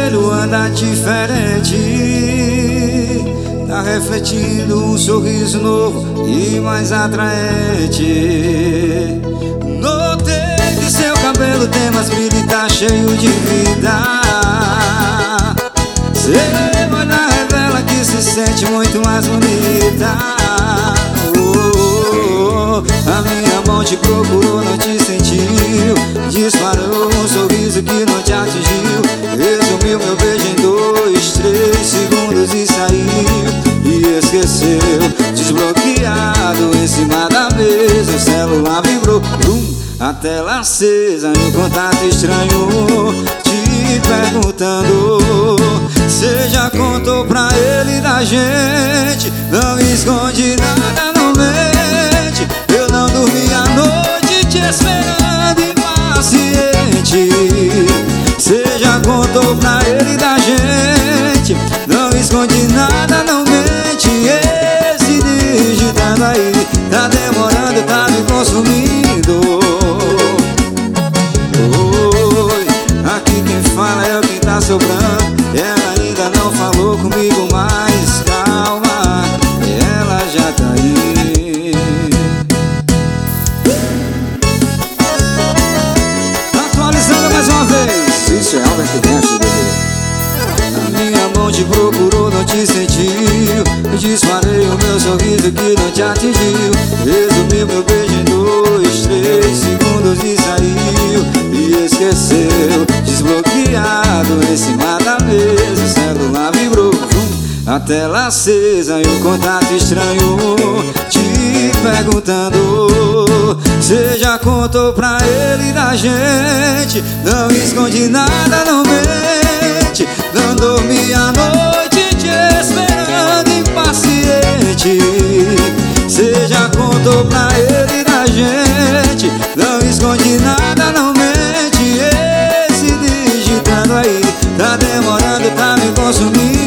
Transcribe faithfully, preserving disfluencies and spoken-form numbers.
espelho anda diferente, tá refletindo um sorriso novo e mais atraente. Notei que seu cabelo tem mais brilho e tá cheio de vida. Seu olhar revela que se sente muito mais bonita. Oh, a minha mão te procurou, não te sentiu. Disparou um sorriso que não te atingiu. Resumiu meu beijo em dois, três segundos e saiu. E esqueceu, desbloqueado em cima da mesa. O celular vibrou, brum, a tela acesa e um contato estranho te perguntando. Cê já contou pra ele da gente, não esconde nada, não mente. Eu não dormi a noite te esperando impaciente. Cê já contou pra ele da gente, não esconde nada, não mente. Esse digitando aí tá demorando, tá me consumindo. Oi, aqui quem fala é o quem tá sobrando. Ela ainda não falou comigo, mas calma, ela já tá aí. Atualizando mais uma vez, isso é Albert Dentro, bebê. A minha mão te procurou, não te sentiu. Disparei o meu sorriso que não te atingiu. Resumi meu beijo em dois, três segundos e saiu. E esqueceu, desbloqueado em cima da mesa. O celular vibrou, a tela acesa e um contato estranho te perguntando. Cê já contou pra ele da gente, não esconde nada, não mente. Não dormi a noite te esperando impaciente. Cê já contou pra ele da gente, não esconde nada, não mente. Esse digitando aí tá demorando, tá me consumindo.